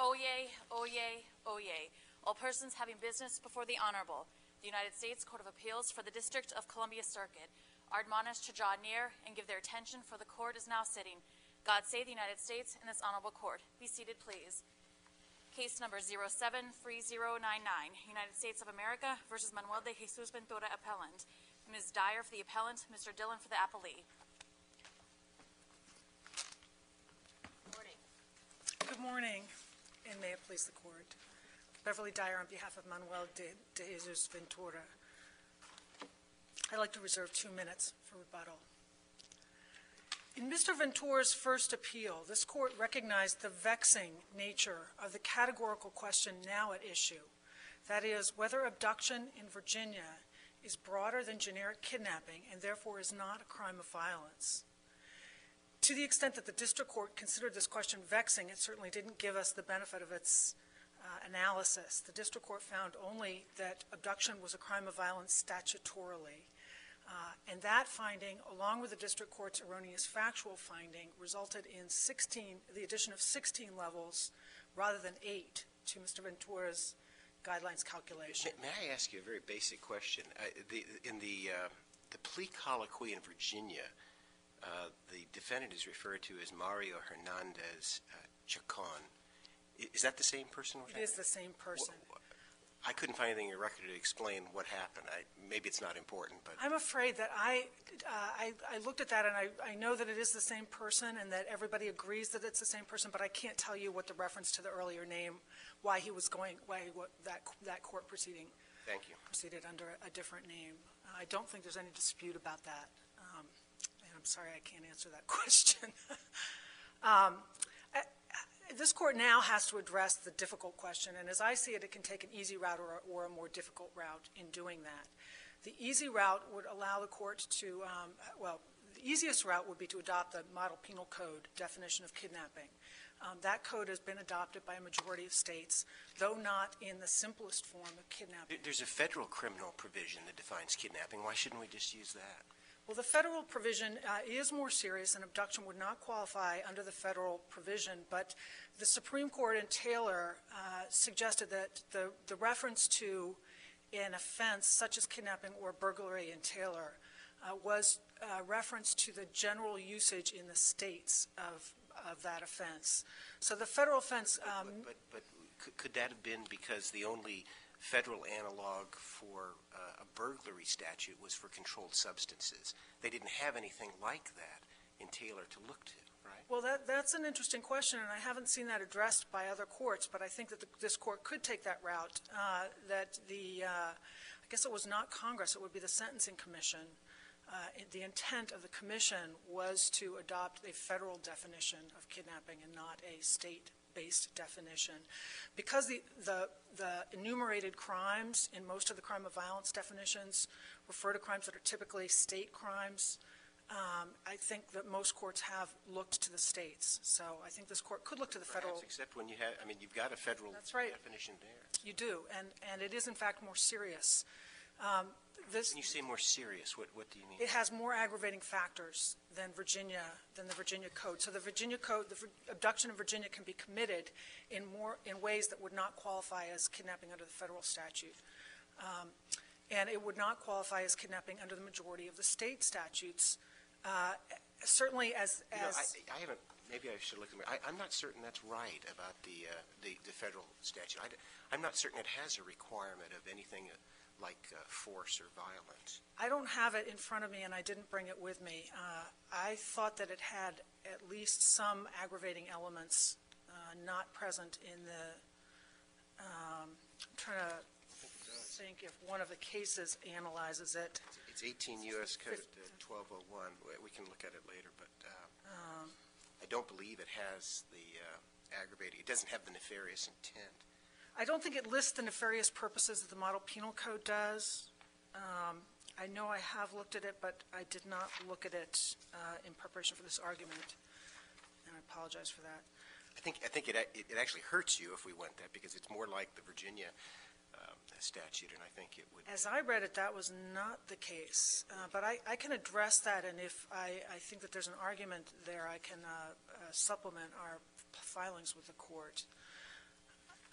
Oyez, oyez, oyez. All persons having business before the Honorable, the United States Court of Appeals for the District of Columbia Circuit, are admonished to draw near and give their attention, for the court is now sitting. God save the United States and this honorable court. Be seated, please. Case number 073099, United States of America versus Manuel de Jesus Ventura, appellant. Ms. Dyer for the appellant, Mr. Dillon for the appellee. Good morning, and may it please the court. Beverly Dyer on behalf of Manuel de Jesus Ventura. I'd like to reserve 2 minutes for rebuttal. In Mr. Ventura's first appeal, this court recognized the vexing nature of the categorical question now at issue. That is, whether abduction in Virginia is broader than generic kidnapping and therefore is not a crime of violence. To the extent that the district court considered this question vexing, it certainly didn't give us the benefit of its analysis. The district court found only that abduction was a crime of violence statutorily. And that finding, along with the district court's erroneous factual finding, resulted in the addition of 16 levels rather than 8 to Mr. Ventura's guidelines calculation. May I ask you a very basic question? In the plea colloquy in Virginia, the defendant is referred to as Mario Hernandez Chacon. Is that the same person? It is the same person. I couldn't find anything in your record to explain what happened. Maybe it's not important, but I'm afraid that I looked at that, and I know that it is the same person and that everybody agrees that it's the same person, but I can't tell you what the reference to the earlier name, why that court proceeding proceeded under a different name. I don't think there's any dispute about that, and I'm sorry I can't answer that question. This court now has to address the difficult question, and as I see it, it can take an easy route or a more difficult route in doing that. The easy route would allow the court to, the easiest route would be to adopt the Model Penal Code definition of kidnapping. That code has been adopted by a majority of states, though not in the simplest form of kidnapping. There's a federal criminal provision that defines kidnapping. Why shouldn't we just use that? Well, the federal provision is more serious, and abduction would not qualify under the federal provision, but the Supreme Court in Taylor suggested that the reference to an offense such as kidnapping or burglary in Taylor was a reference to the general usage in the states of that offense. So the federal offense... But could that have been because the only federal analog for a burglary statute was for controlled substances? They didn't have anything like that in Taylor to look to, right? Well, that's an interesting question, and I haven't seen that addressed by other courts, but I think that this court could take that route, I guess it was not Congress, it would be the Sentencing Commission. The intent of the commission was to adopt a federal definition of kidnapping and not a state-based definition. Because the enumerated crimes in most of the crime of violence definitions refer to crimes that are typically state crimes, I think that most courts have looked to the states. So I think this court could look to the federal... Perhaps, except when you have, you've got a federal definition there. You do, and it is in fact more serious. When you say more serious, what do you mean? It has more aggravating factors than the Virginia Code. So the Virginia Code, the abduction in Virginia can be committed in ways that would not qualify as kidnapping under the federal statute. And it would not qualify as kidnapping under the majority of the state statutes. Certainly as... I haven't, maybe I should look at it. I'm not certain that's right about the federal statute. I'm not certain it has a requirement of anything like force or violence. I don't have it in front of me, and I didn't bring it with me. I thought that it had at least some aggravating elements not present in the... I'm trying to think if one of the cases analyzes it. It's 18 U.S. Code 1201. We can look at it later, but I don't believe it has the aggravating. It doesn't have the nefarious intent. I don't think it lists the nefarious purposes that the Model Penal Code does. I know I have looked at it, but I did not look at it in preparation for this argument, and I apologize for that. I think it actually hurts you if we went that, because it's more like the Virginia statute, and I think it would... As I read it, that was not the case, but I can address that, and if I think that there's an argument there, I can supplement our filings with the court.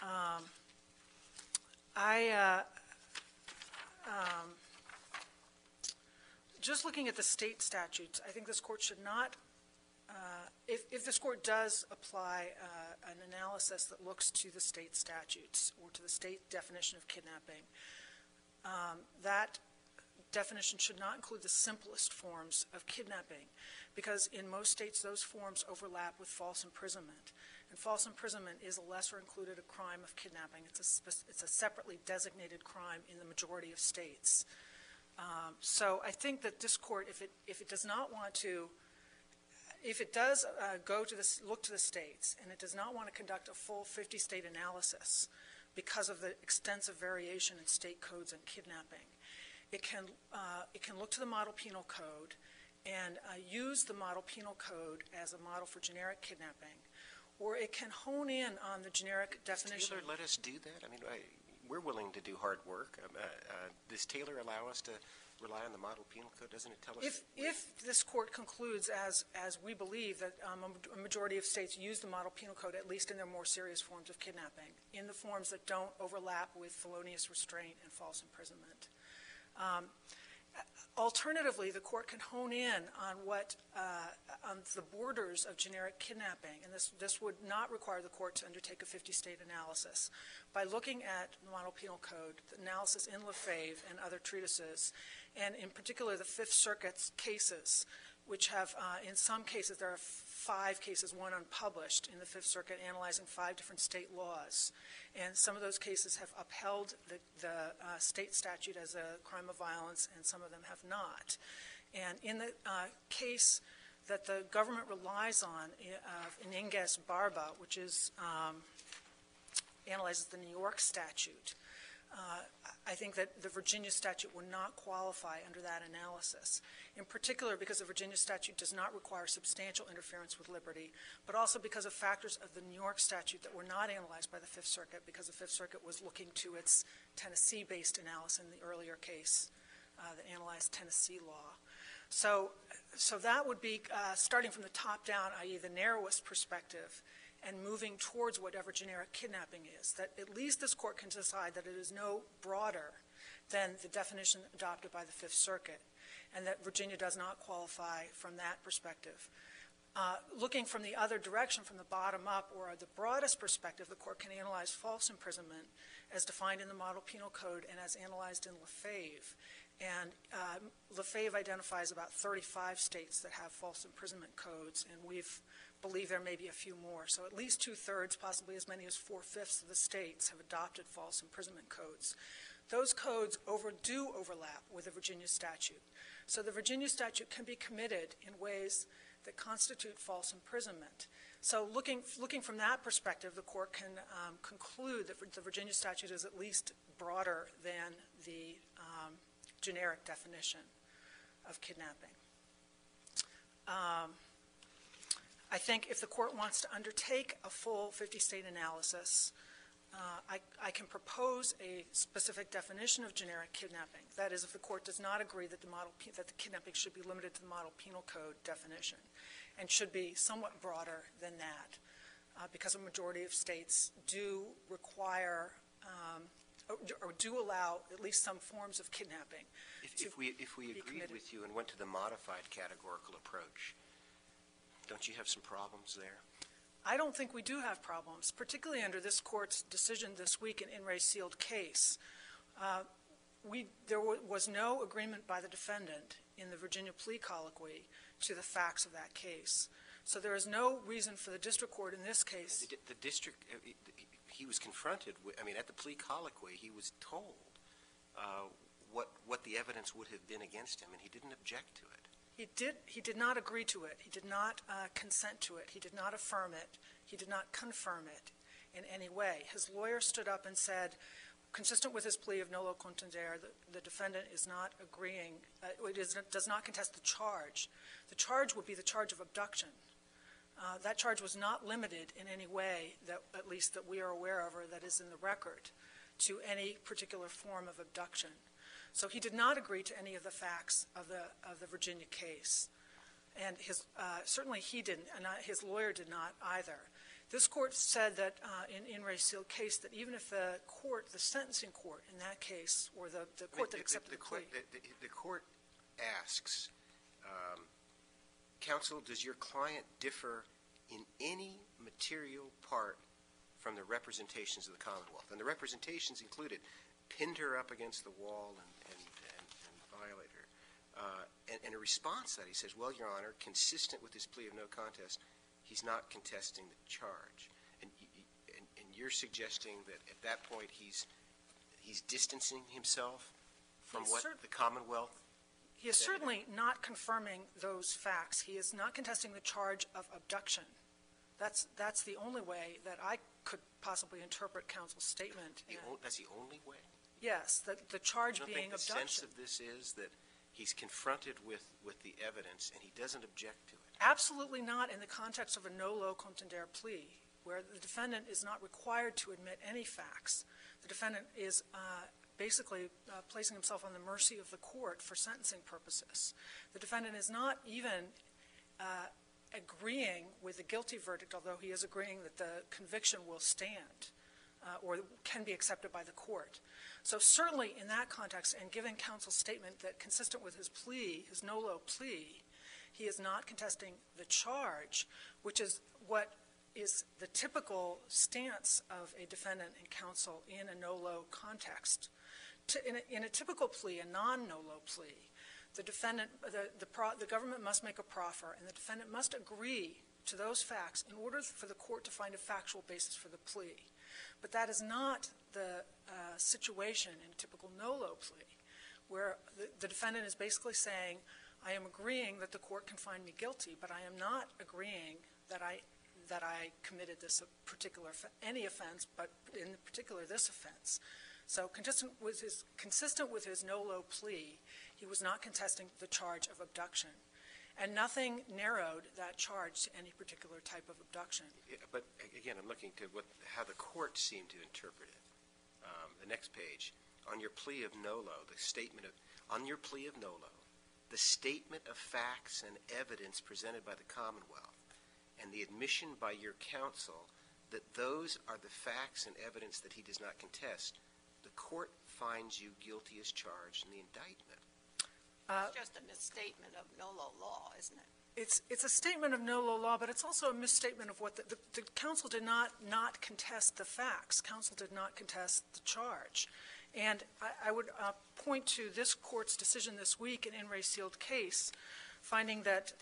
Just looking at the state statutes, I think this court should not, if this court does apply an analysis that looks to the state statutes or to the state definition of kidnapping, that definition should not include the simplest forms of kidnapping, because in most states those forms overlap with false imprisonment. And false imprisonment is a lesser included a crime of kidnapping. It's a separately designated crime in the majority of states. So I think that this court, if it does not want to, if it does look to the states, and it does not want to conduct a full 50-state analysis because of the extensive variation in state codes on kidnapping, it can look to the Model Penal Code and use the Model Penal Code as a model for generic kidnapping, or it can hone in on the generic definition. Taylor let us do that? I mean, we're willing to do hard work. Does Taylor allow us to rely on the Model Penal Code? Doesn't it tell us? If this court concludes, as we believe, that a majority of states use the Model Penal Code, at least in their more serious forms of kidnapping, in the forms that don't overlap with felonious restraint and false imprisonment. Alternatively, the court can hone in on on the borders of generic kidnapping, and this would not require the court to undertake a 50-state analysis. By looking at the Model Penal Code, the analysis in Lefebvre and other treatises, and in particular the Fifth Circuit's cases, which have, in some cases, there are 5 cases, one unpublished, in the Fifth Circuit analyzing 5 different state laws. And some of those cases have upheld the state statute as a crime of violence, and some of them have not. And in the case that the government relies on, in Inges Barba, which analyzes the New York statute, I think that the Virginia statute would not qualify under that analysis, in particular because the Virginia statute does not require substantial interference with liberty, but also because of factors of the New York statute that were not analyzed by the Fifth Circuit, because the Fifth Circuit was looking to its Tennessee-based analysis in the earlier case that analyzed Tennessee law. So that would be starting from the top down, i.e. the narrowest perspective, and moving towards whatever generic kidnapping is, that at least this court can decide that it is no broader than the definition adopted by the Fifth Circuit, and that Virginia does not qualify from that perspective. Looking from the other direction, from the bottom up, or the broadest perspective, the court can analyze false imprisonment as defined in the Model Penal Code and as analyzed in Lefebvre. And Lefebvre identifies about 35 states that have false imprisonment codes, and we believe there may be a few more. So at least 2/3, possibly as many as 4/5 of the states have adopted false imprisonment codes. Those codes do overlap with the Virginia statute. So the Virginia statute can be committed in ways that constitute false imprisonment. So looking from that perspective, the court can conclude that the Virginia statute is at least broader than the generic definition of kidnapping. I think if the court wants to undertake a full 50-state analysis, I can propose a specific definition of generic kidnapping. That is, if the court does not agree that the kidnapping should be limited to the Model Penal Code definition and should be somewhat broader than that, because a majority of states do require or do allow at least some forms of kidnapping. If we agreed with you and went to the modified categorical approach, don't you have some problems there? I don't think we do have problems, particularly under this court's decision this week in In Re Sealed case. There was no agreement by the defendant in the Virginia plea colloquy to the facts of that case. So there is no reason for the district court in this case. The district, he was confronted with, at the plea colloquy, he was told what the evidence would have been against him, and he didn't object to it. He did not agree to it. He did not consent to it. He did not affirm it. He did not confirm it in any way. His lawyer stood up and said, consistent with his plea of nolo contendere, the defendant is not agreeing, does not contest the charge. The charge would be the charge of abduction. That charge was not limited in any way, at least that we are aware of or that is in the record, to any particular form of abduction. So he did not agree to any of the facts of the Virginia case. And certainly he didn't, and his lawyer did not either. This court said that in Ray Sealed case that even if the court, the sentencing court in that case, or the court that accepted the plea. The court asks, counsel, does your client differ in any material part from the representations of the Commonwealth? And the representations included pinned her up against the wall and violate her. And in a response to that, he says, well, Your Honor, consistent with his plea of no contest, he's not contesting the charge. And you're suggesting that at that point he's distancing himself from what the Commonwealth. He is certainly not confirming those facts. He is not contesting the charge of abduction. That's the only way that I could possibly interpret counsel's statement. That's the only way? Yes, the charge being abduction. The sense of this is that he's confronted with the evidence and he doesn't object to it? Absolutely not in the context of a no-lo contendere plea, where the defendant is not required to admit any facts. The defendant is basically placing himself on the mercy of the court for sentencing purposes. The defendant is not even agreeing with the guilty verdict, although he is agreeing that the conviction will stand or can be accepted by the court. So certainly in that context, and given counsel's statement that consistent with his plea, his no-lo plea, he is not contesting the charge, which is what is the typical stance of a defendant and counsel in a no-lo context. In a typical plea, a non-no-lo plea, the defendant, the government must make a proffer, and the defendant must agree to those facts in order for the court to find a factual basis for the plea. But that is not the situation in a typical no-lo plea, where the defendant is basically saying, I am agreeing that the court can find me guilty, but I am not agreeing that I committed this particular any offense, but in particular this offense. So consistent with his no-lo plea, he was not contesting the charge of abduction, and nothing narrowed that charge to any particular type of abduction. But again, I'm looking to how the court seemed to interpret it. The next page, on your plea of no-lo, on your plea of no-lo, the statement of facts and evidence presented by the Commonwealth and the admission by your counsel that those are the facts and evidence that he does not contest, the court finds you guilty as charged in the indictment. It's just a misstatement of no-lo law, isn't it? It's a statement of no-lo law, but it's also a misstatement of what the counsel did not contest the facts. Counsel did not contest the charge. And I would point to this court's decision this week in Ray Sealed case, finding that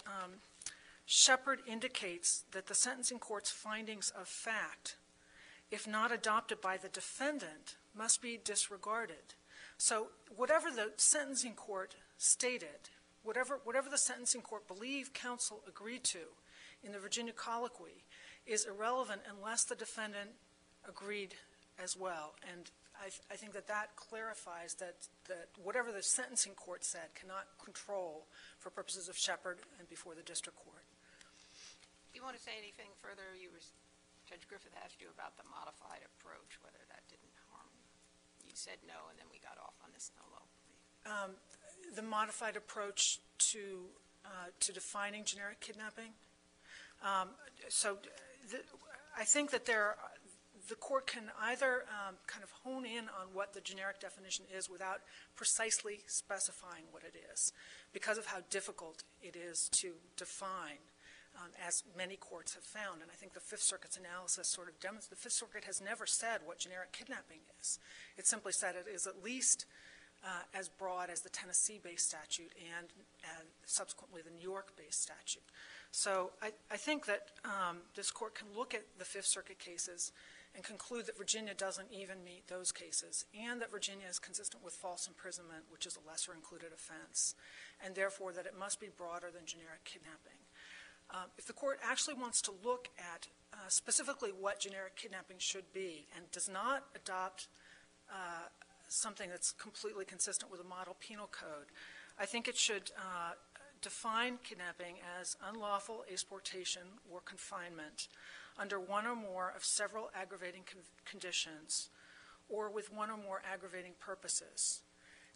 Shepard indicates that the sentencing court's findings of fact, if not adopted by the defendant, must be disregarded. So whatever the sentencing court stated, whatever the sentencing court believed counsel agreed to in the Virginia colloquy is irrelevant unless the defendant agreed as well. And I think that clarifies that whatever the sentencing court said cannot control for purposes of Shepard and before the district court. Do you want to say anything further? Judge Griffith asked you about the modified approach, whether that didn't harm you. You said no, and then we got off on this no-lo plea. The modified approach to defining generic kidnapping. I think that the court can either kind of hone in on what the generic definition is without precisely specifying what it is, because of how difficult it is to define, as many courts have found. And I think the Fifth Circuit's analysis sort of demonstrates the Fifth Circuit has never said what generic kidnapping is. It simply said it is at least as broad as the Tennessee-based statute and subsequently the New York-based statute. So I think that this court can look at the Fifth Circuit cases and conclude that Virginia doesn't even meet those cases, and that Virginia is consistent with false imprisonment, which is a lesser included offense, and therefore that it must be broader than generic kidnapping. If the court actually wants to look at specifically what generic kidnapping should be and does not adopt something that's completely consistent with a model penal code, I think it should define kidnapping as unlawful exportation or confinement under one or more of several aggravating conditions or with one or more aggravating purposes.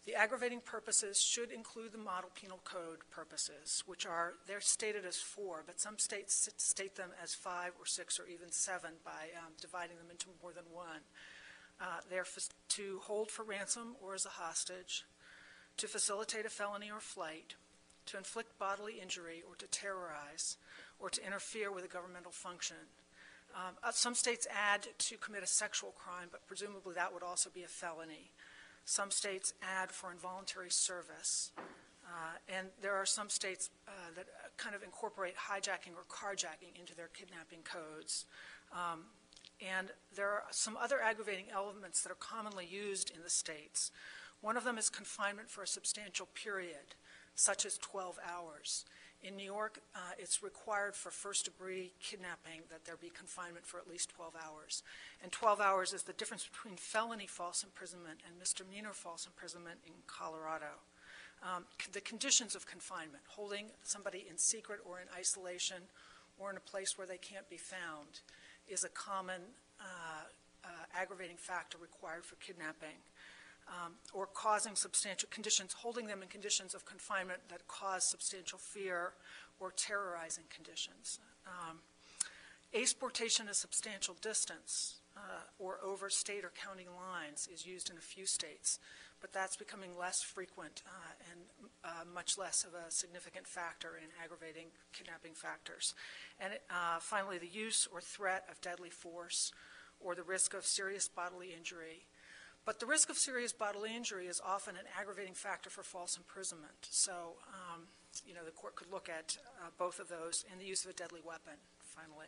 The aggravating purposes should include the model penal code purposes, which they're stated as 4, but some states state them as 5 or 6 or even 7 by dividing them into more than one. They're to hold for ransom or as a hostage, to facilitate a felony or flight, to inflict bodily injury or to terrorize, or to interfere with a governmental function. Some states add to commit a sexual crime, but presumably that would also be a felony. Some states add for involuntary service. And there are some states that kind of incorporate hijacking or carjacking into their kidnapping codes. And there are some other aggravating elements that are commonly used in the states. One of them is confinement for a substantial period, such as 12 hours. In New York, it's required for first-degree kidnapping that there be confinement for at least 12 hours. And 12 hours is the difference between felony false imprisonment and misdemeanor false imprisonment in Colorado. The conditions of confinement, holding somebody in secret or in isolation or in a place where they can't be found, is a common aggravating factor required for kidnapping. Or causing substantial conditions, holding them in conditions of confinement that cause substantial fear or terrorizing conditions. Asportation a substantial distance or over state or county lines is used in a few states, but that's becoming less frequent and much less of a significant factor in aggravating kidnapping factors. And finally, the use or threat of deadly force or the risk of serious bodily injury. But the risk of serious bodily injury is often an aggravating factor for false imprisonment. So, the court could look at both of those and the use of a deadly weapon, finally.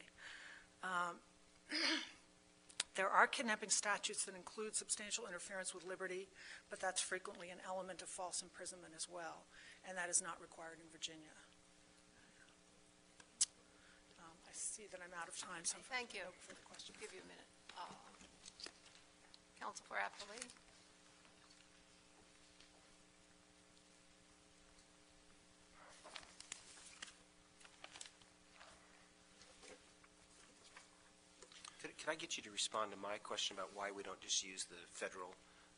There are kidnapping statutes that include substantial interference with liberty, but that's frequently an element of false imprisonment as well, and that is not required in Virginia. I see that I'm out of time, so Thank you. No further questions. I'll give you a minute. Counsel for Appellee. Could I get you to respond to my question about why we don't just use the federal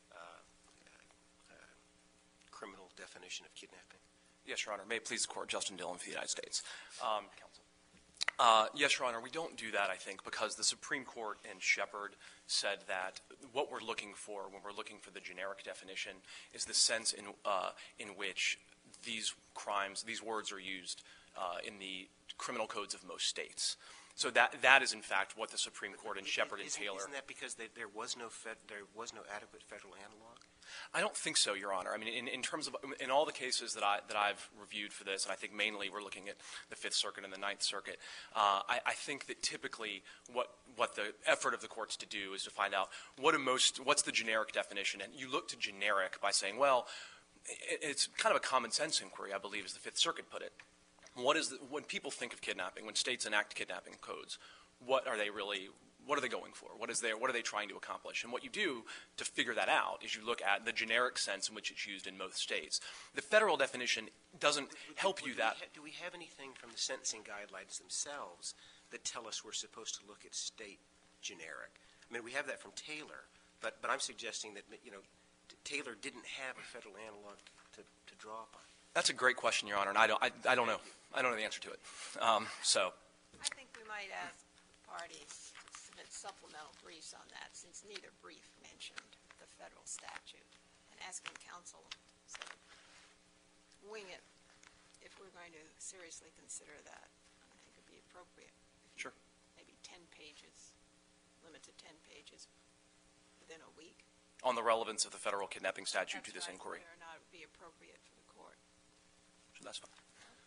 criminal definition of kidnapping? Yes, Your Honor. May it please the Court, Justin Dillon for the United States. Counsel. Yes, Your Honor, we don't do that, I think, because the Supreme Court in Shepard said that what we're looking for when we're looking for the generic definition is the sense in which these crimes, these words are used in the criminal codes of most states. So that is, in fact, what the Supreme Court in Shepard and Taylor. Isn't that because there was no adequate federal analog? I don't think so, Your Honor. I mean, in terms of in all the cases that I've reviewed for this, and I think mainly we're looking at the Fifth Circuit and the Ninth Circuit. I think that typically what the effort of the courts to do is to find out what's the generic definition, and you look to generic by saying, well, it's kind of a common sense inquiry, I believe, as the Fifth Circuit put it. When people think of kidnapping, when states enact kidnapping codes, what are they going for? What are they trying to accomplish? And what you do to figure that out is you look at the generic sense in which it's used in most states. The federal definition doesn't help you that. Do we have anything from the sentencing guidelines themselves that tell us we're supposed to look at state generic? I mean, we have that from Taylor, but I'm suggesting that Taylor didn't have a federal analog to draw upon. That's a great question, Your Honor, and I don't know. I don't know the answer to it. I think we might ask parties to submit supplemental briefs on that, since neither brief mentioned the federal statute. And asking counsel to wing it, if we're going to seriously consider that, I think it would be appropriate. Sure. Maybe 10 pages, limit to 10 pages within a week. On the relevance of the federal kidnapping statute to this inquiry. Whether or not it would be appropriate for the court. So that's fine.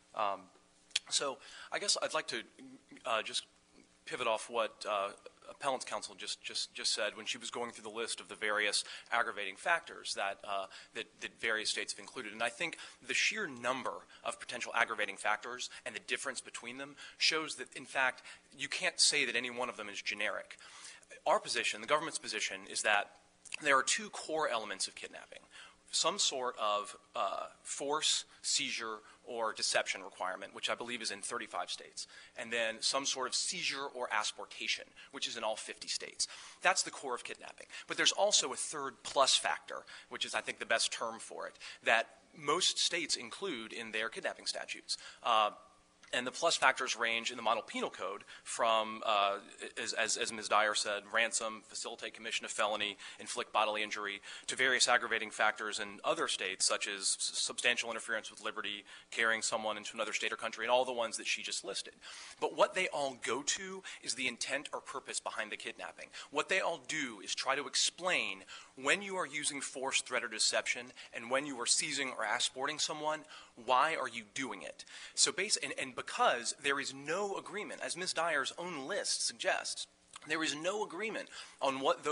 So I guess I'd like to just pivot off what appellant's counsel just said when she was going through the list of the various aggravating factors that various states have included. And I think the sheer number of potential aggravating factors and the difference between them shows that, in fact, you can't say that any one of them is generic. Our position, the government's position, is that there are two core elements of kidnapping. some sort of force, seizure, or deception requirement, which I believe is in 35 states, and then some sort of seizure or asportation, which is in all 50 states. That's the core of kidnapping. But there's also a third plus factor, which is, I think, the best term for it, that most states include in their kidnapping statutes. And the plus factors range in the model penal code from, as Ms. Dyer said, ransom, facilitate commission of felony, inflict bodily injury, to various aggravating factors in other states, such as substantial interference with liberty, carrying someone into another state or country, and all the ones that she just listed. But what they all go to is the intent or purpose behind the kidnapping. What they all do is try to explain when you are using force, threat, or deception, and when you are seizing or asporting someone, why are you doing it? So and because there is no agreement, as Ms. Dyer's own list suggests, there is no agreement on what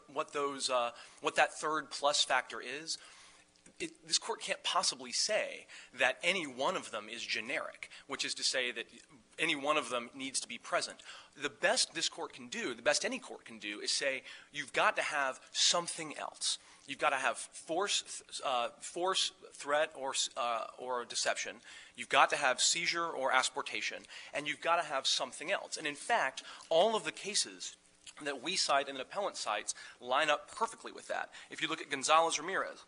that third plus factor is. This court can't possibly say that any one of them is generic, which is to say that any one of them needs to be present. The best this court can do, the best any court can do, is say you've got to have something else. You've got to have force, threat, or deception. You've got to have seizure or asportation, and you've got to have something else. And in fact, all of the cases that we cite and the appellant cites line up perfectly with that. If you look at Gonzalez-Ramirez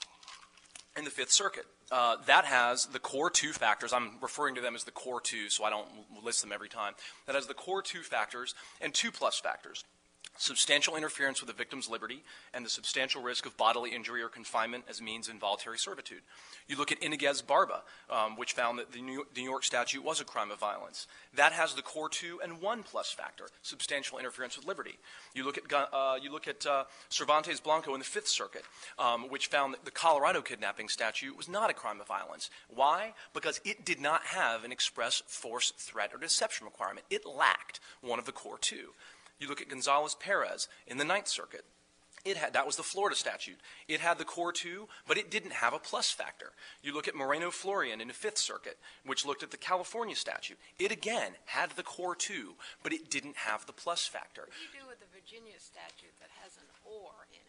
in the Fifth Circuit, that has the core two factors. I'm referring to them as the core two, so I don't list them every time. That has the core two factors and two plus factors: substantial interference with the victim's liberty and the substantial risk of bodily injury or confinement as means of involuntary servitude. You look at Iniguez-Barba, which found that the New York statute was a crime of violence. That has the core two and one plus factor: substantial interference with liberty. You look at Cervantes Blanco in the Fifth Circuit, which found that the Colorado kidnapping statute was not a crime of violence. Why? Because it did not have an express force, threat, or deception requirement. It lacked one of the core two. You look at Gonzalez-Perez in the Ninth Circuit. That was the Florida statute. It had the core two, but it didn't have a plus factor. You look at Moreno-Florian in the Fifth Circuit, which looked at the California statute. It, again, had the core two, but it didn't have the plus factor. What do you do with the Virginia statute that has an or in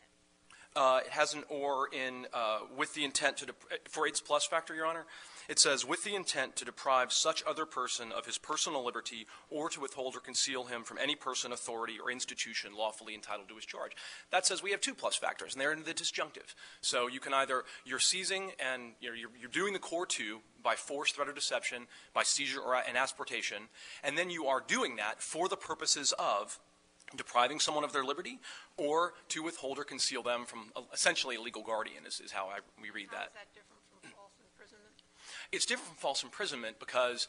it? It has an or in with the intent for its plus factor, Your Honor. It says, with the intent to deprive such other person of his personal liberty or to withhold or conceal him from any person, authority, or institution lawfully entitled to his charge. That says we have two plus factors, and they're in the disjunctive. So you can either, you're seizing and you're doing the core two by force, threat, or deception, by seizure and asportation, and then you are doing that for the purposes of depriving someone of their liberty or to withhold or conceal them from essentially a legal guardian is how we read that. How is that different from false imprisonment? It's different from false imprisonment because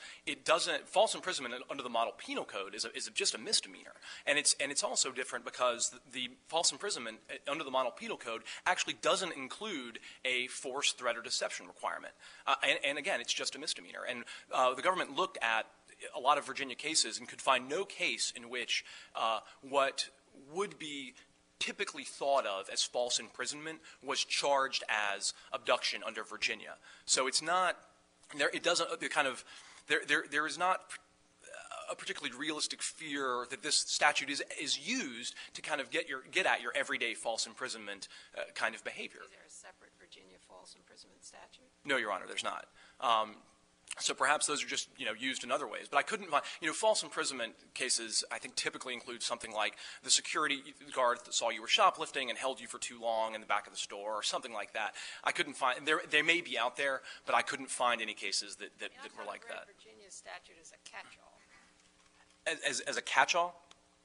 false imprisonment under the model penal code is just a misdemeanor. And it's also different because the false imprisonment under the model penal code actually doesn't include a force, threat, or deception requirement. And again, it's just a misdemeanor. And the government looked at a lot of Virginia cases and could find no case in which what would be typically thought of as false imprisonment was charged as abduction under Virginia. So it's not there. It doesn't there is not a particularly realistic fear that this statute is used to kind of get at your everyday false imprisonment kind of behavior. Is there a separate Virginia false imprisonment statute? No, Your Honor, there's not. So perhaps those are just, used in other ways. But I couldn't find, false imprisonment cases, I think, typically include something like the security guard that saw you were shoplifting and held you for too long in the back of the store or something like that. I couldn't find, they may be out there, but I couldn't find any cases that were like that. Virginia statute is a catch-all. As a catch-all?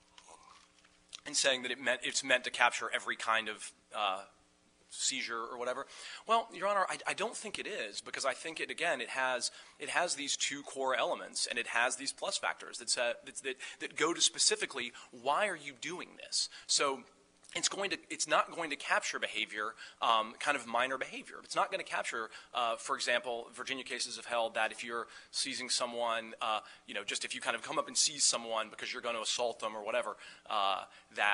And saying that it's meant to capture every kind of seizure or whatever? Well, Your Honor, I don't think it is, because I think it has these two core elements, and it has these plus factors that go to specifically why are you doing this. So it's not going to capture behavior, kind of minor behavior. It's not going to capture, for example, Virginia cases have held that if you're seizing someone, just if you kind of come up and seize someone because you're going to assault them or whatever, that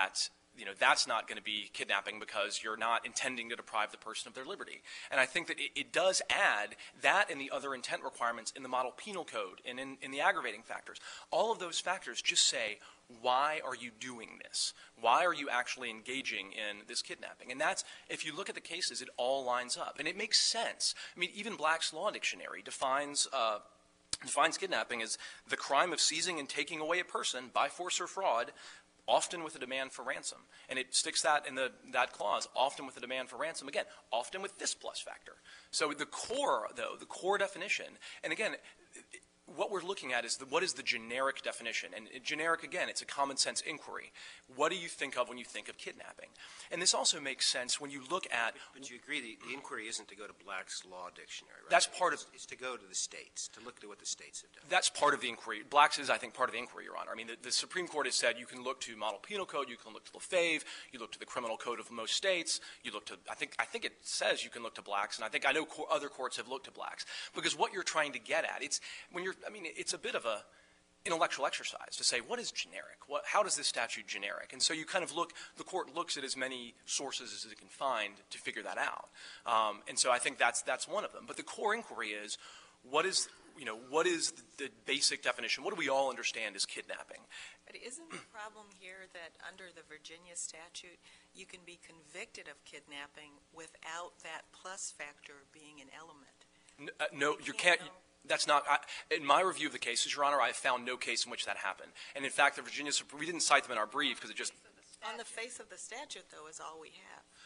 that's not going to be kidnapping because you're not intending to deprive the person of their liberty. And I think that it does add that and the other intent requirements in the model penal code and in the aggravating factors. All of those factors just say, why are you doing this? Why are you actually engaging in this kidnapping? And that's, if you look at the cases, it all lines up. And it makes sense. I mean, even Black's Law Dictionary defines kidnapping as the crime of seizing and taking away a person by force or fraud, often with a demand for ransom. And it sticks that in that clause, often with a demand for ransom. Again, often with this plus factor. So the core, though, the core definition, and again, what we're looking at is what is the generic definition? And generic, again, it's a common sense inquiry. What do you think of when you think of kidnapping? And this also makes sense when you look at... But you agree the inquiry isn't to go to Black's Law Dictionary, right? That's part of... It's to go to the states, to look at what the states have done. That's part of the inquiry. Black's is, I think, part of the inquiry, Your Honor. I mean, the Supreme Court has said you can look to Model Penal Code, you can look to Lefebvre, you look to the Criminal Code of most states, you look to... I think it says you can look to Black's, and I know other courts have looked to Black's. Because what you're trying to get at, it's a bit of a intellectual exercise to say, what is generic? How does this statute generic? And so you kind of the court looks at as many sources as it can find to figure that out. And so I think that's one of them. But the core inquiry is, what is the basic definition? What do we all understand as kidnapping? But isn't the problem here that under the Virginia statute, you can be convicted of kidnapping without that plus factor being an element? No, you can't. That's not, in my review of the cases, Your Honor, I have found no case in which that happened. And in fact, the Virginia Supreme, we didn't cite them in our brief because it just... On the face of the statute, though, is all we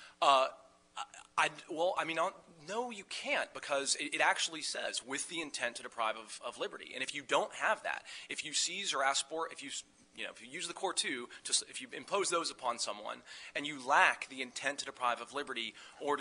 have. No, you can't, because it actually says, with the intent to deprive of liberty. And if you don't have that, if you seize or ask for, if you use the core two, if you impose those upon someone, and you lack the intent to deprive of liberty, or to...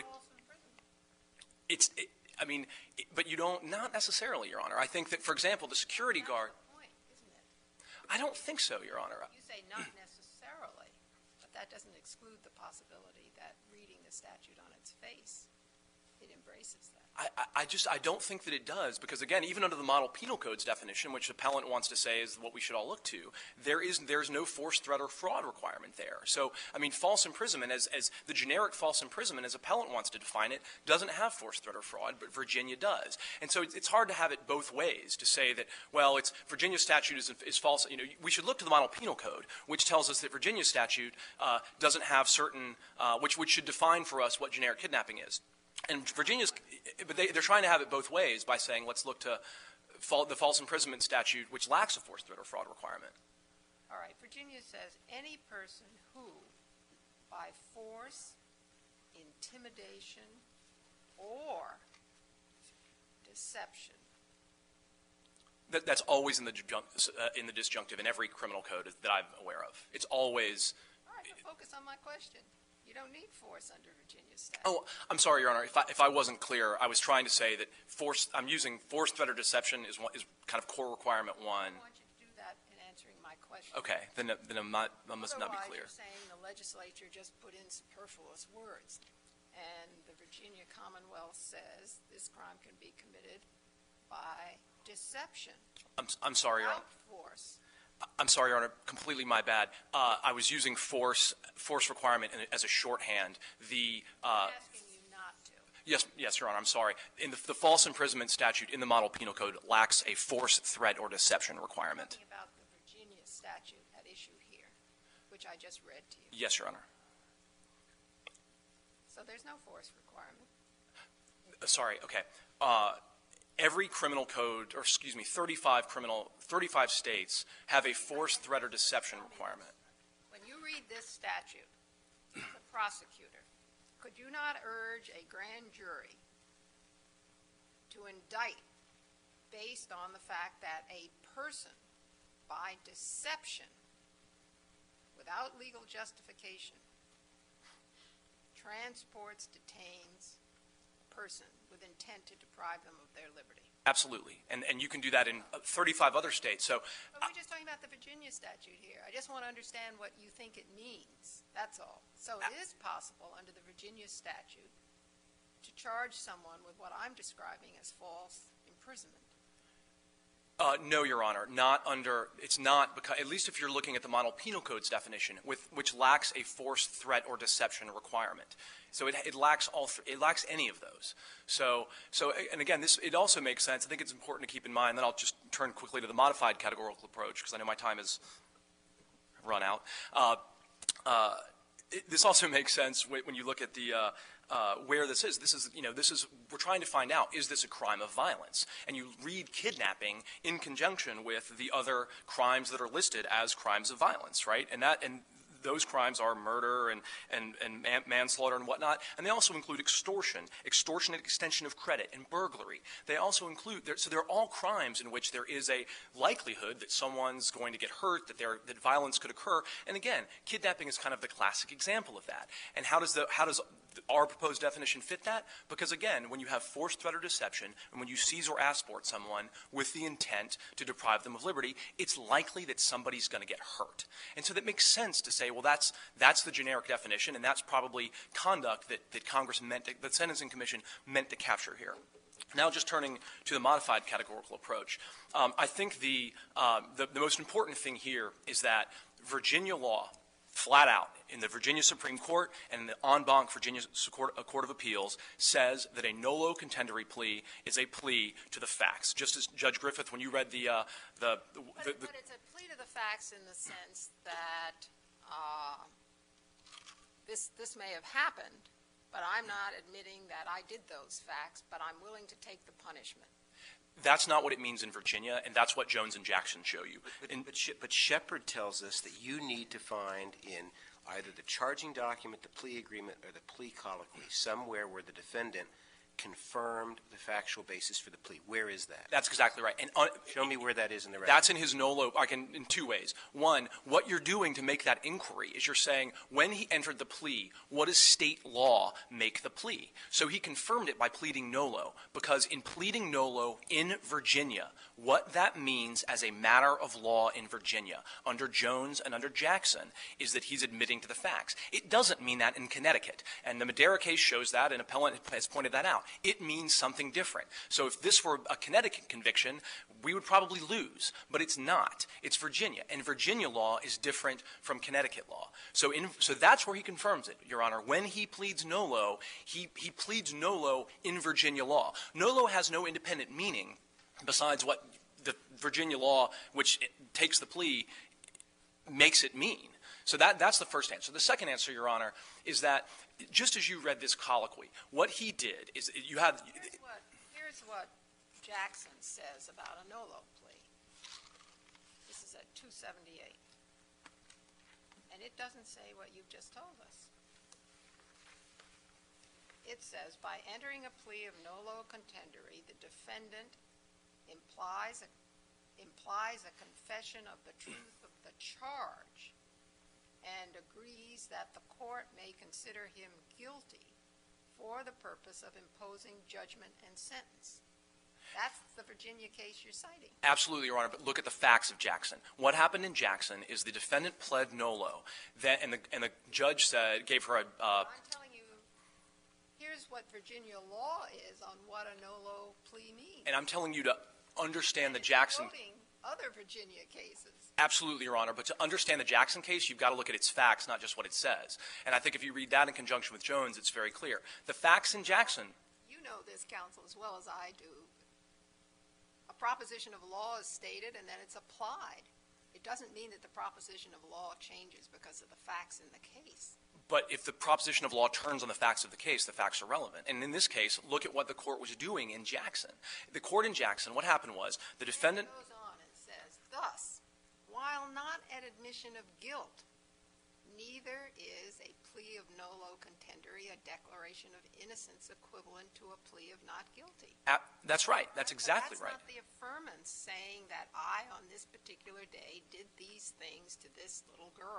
But you don't, not necessarily, Your Honor. I think that, for example, the security guard... That's the point, isn't it? I don't think so, Your Honor. You say not necessarily, but that doesn't exclude the possibility that reading the statute on its face, it embraces that. I don't think that it does, because again, even under the Model Penal Code's definition, which the appellant wants to say is what we should all look to, there's no force, threat, or fraud requirement there. So, I mean, false imprisonment, as the generic false imprisonment, as appellant wants to define it, doesn't have force, threat, or fraud, but Virginia does. And so it's hard to have it both ways, to say that, well, Virginia statute is false. We should look to the Model Penal Code, which tells us that Virginia statute doesn't have certain, which should define for us what generic kidnapping is. And but they're trying to have it both ways by saying, let's look to the false imprisonment statute, which lacks a force, threat, or fraud requirement. All right, Virginia says any person who, by force, intimidation, or deception. That's always in the disjunctive in every criminal code that I'm aware of. It's always. All right, but focus on my question. You don't need force under Virginia statute. Oh, I'm sorry, Your Honor. If I wasn't clear, I was trying to say that I'm using force, threat, or deception is kind of core requirement one. I want you to do that in answering my question. Okay, then I must not be clear. Otherwise, you're saying the legislature just put in superfluous words, and the Virginia Commonwealth says this crime can be committed by deception. I'm sorry, Your Honor. Without force. I'm sorry, Your Honor. Completely my bad. I was using force requirement as a shorthand. I'm asking you not to. Yes, Your Honor. I'm sorry. In the false imprisonment statute in the Model Penal Code lacks a force, threat, or deception requirement. I'm talking about the Virginia statute at issue here, which I just read to you. Yes, Your Honor. So there's no force requirement. Sorry. Okay. Every criminal code, 35 states have a force, threat, or deception requirement. When you read this statute, the prosecutor, could you not urge a grand jury to indict based on the fact that a person, by deception, without legal justification, transports, detains a person with intent to deprive them of their liberty? Absolutely. And you can do that in 35 other states. So, but we're just talking about the Virginia statute here. I just want to understand what you think it means. That's all. So it is possible under the Virginia statute to charge someone with what I'm describing as false imprisonment. No, Your Honor, it's not, because, at least if you're looking at the Model Penal Code's definition, which lacks a force, threat, or deception requirement. So it lacks it lacks any of those. So, and again, it also makes sense. I think it's important to keep in mind, then I'll just turn quickly to the modified categorical approach, because I know my time has run out. This also makes sense when you look at the where this is. We're trying to find out, is this a crime of violence? And you read kidnapping in conjunction with the other crimes that are listed as crimes of violence, right? And those crimes are murder and manslaughter and whatnot. And they also include extortion and extension of credit, and burglary. They also include, so they're all crimes in which there is a likelihood that someone's going to get hurt, that violence could occur. And again, kidnapping is kind of the classic example of that. And how does our proposed definition fit that? Because again, when you have force, threat, or deception, and when you seize or asport someone with the intent to deprive them of liberty, it's likely that somebody's going to get hurt. And so that makes sense to say, well, that's the generic definition, and that's probably conduct that Congress that Sentencing Commission meant to capture here. Now, just turning to the modified categorical approach, I think the most important thing here is that Virginia law, flat out, in the Virginia Supreme Court and in the en banc Virginia Court of Appeals, says that a nolo contendory plea is a plea to the facts. Just as Judge Griffith, when you read But it's a plea to the facts in the sense that this may have happened, but I'm not admitting that I did those facts, but I'm willing to take the punishment. That's not what it means in Virginia, and that's what Jones and Jackson show you. But Shepard tells us that you need to find in either the charging document, the plea agreement, or the plea colloquy somewhere where the defendant confirmed the factual basis for the plea. Where is that? That's exactly right. And show me where that is in the record. That's in his nolo. In two ways. One, what you're doing to make that inquiry is you're saying, when he entered the plea, what does state law make the plea? So he confirmed it by pleading nolo, because in pleading nolo in Virginia, what that means as a matter of law in Virginia, under Jones and under Jackson, is that he's admitting to the facts. It doesn't mean that in Connecticut. And the Madera case shows that, and appellant has pointed that out. It means something different. So if this were a Connecticut conviction, we would probably lose. But it's not. It's Virginia. And Virginia law is different from Connecticut law. So that's where he confirms it, Your Honor. When he pleads nolo, he pleads nolo in Virginia law. Nolo has no independent meaning besides what the Virginia law, which takes the plea, makes it mean. So that's the first answer. The second answer, Your Honor, is that just as you read this colloquy, what he did is you have. Here's what Jackson says about a nolo plea. This is at 278. And it doesn't say what you've just told us. It says, by entering a plea of nolo contendory, the defendant implies a confession of the truth of the charge and agrees that the court may consider him guilty for the purpose of imposing judgment and sentence. That's the Virginia case you're citing. Absolutely, Your Honor, but look at the facts of Jackson. What happened in Jackson is the defendant pled nolo, and the judge gave her a I'm telling you, here's what Virginia law is on what a nolo plea means. And I'm telling you to understand the Jackson. Quoting other Virginia cases. Absolutely, Your Honor, but to understand the Jackson case, you've got to look at its facts, not just what it says. And I think if you read that in conjunction with Jones, it's very clear. The facts in Jackson. You know this, counsel, as well as I do. A proposition of law is stated and then it's applied. It doesn't mean that the proposition of law changes because of the facts in the case. But if the proposition of law turns on the facts of the case, the facts are relevant. And in this case, look at what the court was doing in Jackson. The court in Jackson, what happened was the defendant. It goes on and says, thus, while not an admission of guilt, neither is a plea of nolo contendory a declaration of innocence equivalent to a plea of not guilty. That's right. That's exactly right. That's not the affirmance saying that I, on this particular day, did these things to this little girl.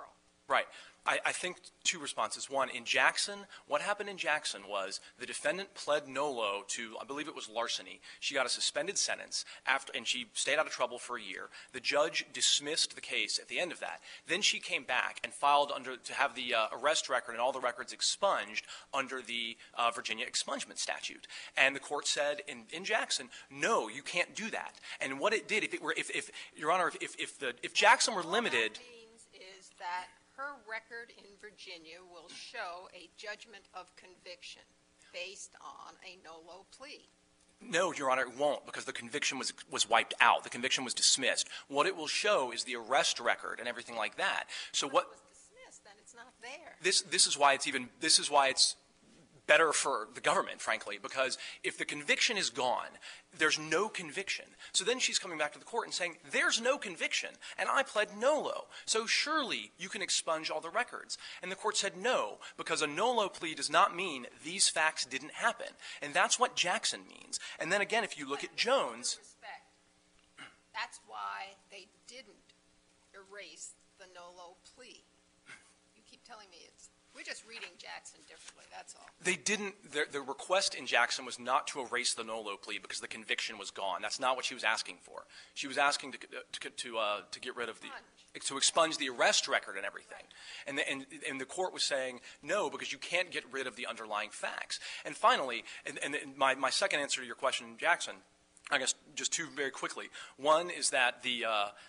Right. I think two responses. One, in Jackson, what happened in Jackson was the defendant pled nolo to, I believe it was larceny. She got a suspended sentence and she stayed out of trouble for a year. The judge dismissed the case at the end of that. Then she came back and filed to have the arrest record and all the records expunged under the Virginia expungement statute. And the court said in Jackson, no, you can't do that. And what it did, if Your Honor, if Jackson were limited. What that means is that her record in Virginia will show a judgment of conviction based on a nolo plea. No, Your Honor, it won't, because the conviction was wiped out. The conviction was dismissed. What it will show is the arrest record and everything like that. So what? If it was dismissed, then it's not there. This is why it's better for the government, frankly, because if the conviction is gone, there's no conviction. So then she's coming back to the court and saying, there's no conviction, and I pled nolo. So surely you can expunge all the records. And the court said no, because a nolo plea does not mean these facts didn't happen. And that's what Jackson means. And then again, if you look at Jones. With respect, that's why they didn't erase the nolo plea. You keep telling me we're just reading Jackson differently, that's all. They didn't. The request in Jackson was not to erase the nolo plea because the conviction was gone. That's not what she was asking for. She was asking to get rid of to expunge the arrest record and everything. Right. And the court was saying no, because you can't get rid of the underlying facts. And finally, my second answer to your question, Jackson, I guess just two very quickly. One is that the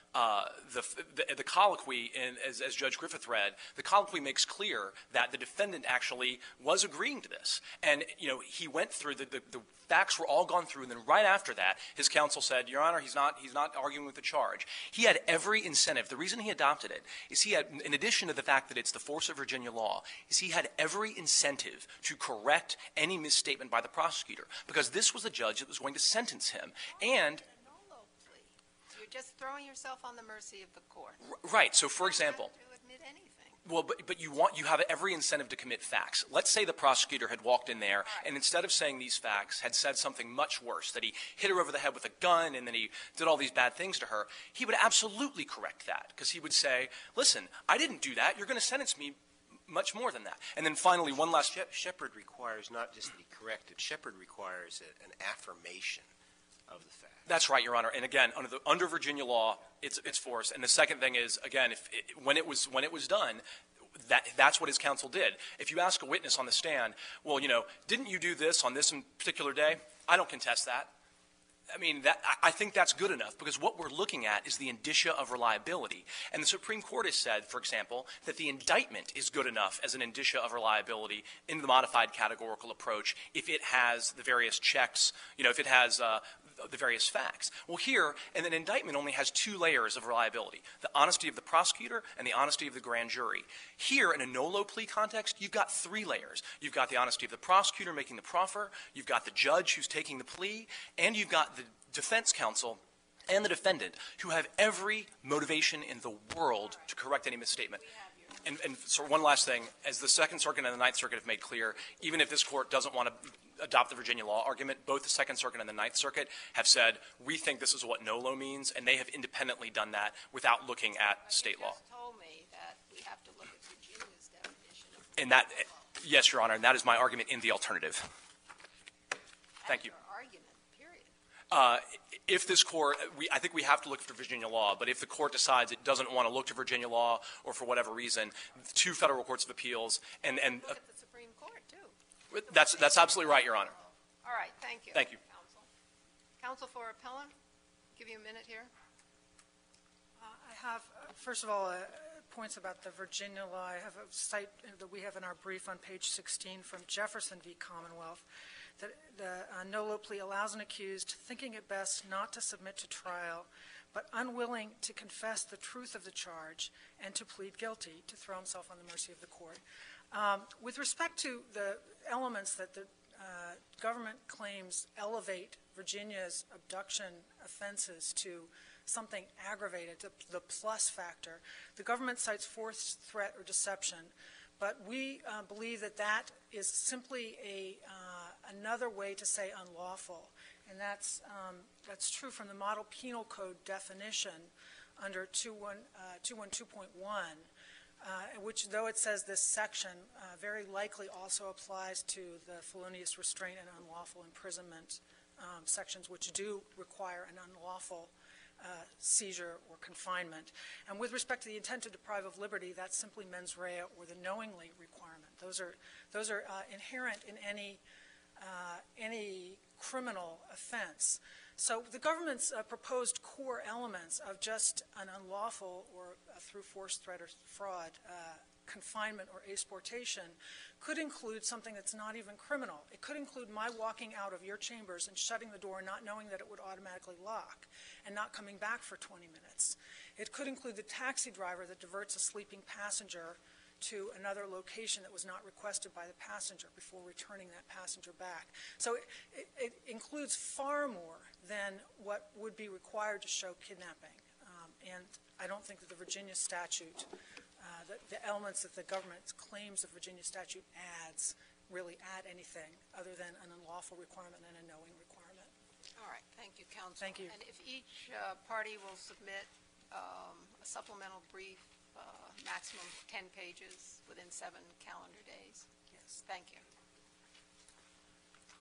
colloquy, as Judge Griffith read, the colloquy makes clear that the defendant actually was agreeing to this. And, he went through, the facts were all gone through, and then right after that, his counsel said, Your Honor, he's not arguing with the charge. He had every incentive. The reason he adopted it is he had, in addition to the fact that it's the force of Virginia law, is he had every incentive to correct any misstatement by the prosecutor, because this was the judge that was going to sentence him. And you're just throwing yourself on the mercy of the court. Right. So, for example, you don't have to admit anything. Well, but you have every incentive to commit facts. Let's say the prosecutor had walked in there and instead of saying these facts had said something much worse, that he hit her over the head with a gun and then he did all these bad things to her. He would absolutely correct that, because he would say, listen, I didn't do that. You're going to sentence me much more than that. And then finally, one last. Shepard requires not just that he corrected. Shepard requires an affirmation of the fact. That's right, Your Honor. And again, under Virginia law, it's force. And the second thing is, again, when it was done, that's what his counsel did. If you ask a witness on the stand, well, didn't you do this on this particular day? I don't contest that. I mean, I think that's good enough, because what we're looking at is the indicia of reliability. And the Supreme Court has said, for example, that the indictment is good enough as an indicia of reliability in the modified categorical approach if it has the various checks, if it has the various facts. Well, here, and an indictment only has two layers of reliability: the honesty of the prosecutor and the honesty of the grand jury. Here, in a no-low plea context, you've got three layers. You've got the honesty of the prosecutor making the proffer, you've got the judge who's taking the plea, and you've got the defense counsel and the defendant who have every motivation in the world to correct any misstatement. And so one last thing, as the Second Circuit and the Ninth Circuit have made clear, even if this court doesn't want to adopt the Virginia law argument, both the Second Circuit and the Ninth Circuit have said, we think this is what no-low means, and they have independently done that without looking at state law. You just told me that we have to look at Virginia's definition of And that, yes, Your Honor, and that is my argument in the alternative. Thank you. That's your argument, period. If this court, I think we have to look to Virginia law, but if the court decides it doesn't want to look to Virginia law, or for whatever reason, two federal courts of appeals, and look at the Supreme Court, too. that's absolutely right, Your Honor. All right, thank you. Thank you. Counsel. Counsel for appellant, give you a minute here. I have, first of all, points about the Virginia law. I have a cite that we have in our brief on page 16 from Jefferson v. Commonwealth, that the no-low plea allows an accused, thinking it best not to submit to trial, but unwilling to confess the truth of the charge and to plead guilty, to throw himself on the mercy of the court. With respect to the elements that the government claims elevate Virginia's abduction offenses to something aggravated, the plus factor, the government cites force, threat, or deception, but we believe that that is simply another way to say unlawful, and that's true from the Model Penal Code definition under 212.1, which, though it says this section, very likely also applies to the felonious restraint and unlawful imprisonment sections, which do require an unlawful seizure or confinement. And with respect to the intent to deprive of liberty, that's simply mens rea or the knowingly requirement. Those are inherent in any criminal offense. So the government's proposed core elements of just an unlawful or through force, threat, or fraud confinement or asportation could include something that's not even criminal. It could include my walking out of your chambers and shutting the door, not knowing that it would automatically lock, and not coming back for 20 minutes. It could include the taxi driver that diverts a sleeping passenger to another location that was not requested by the passenger before returning that passenger back. So it includes far more than what would be required to show kidnapping. And I don't think that the Virginia statute, the elements that the government claims the Virginia statute adds, really add anything other than an unlawful requirement and a knowing requirement. All right, thank you, counsel. Thank you. And if each party will submit a supplemental brief, maximum 10 pages within 7 calendar days. Yes. Thank you.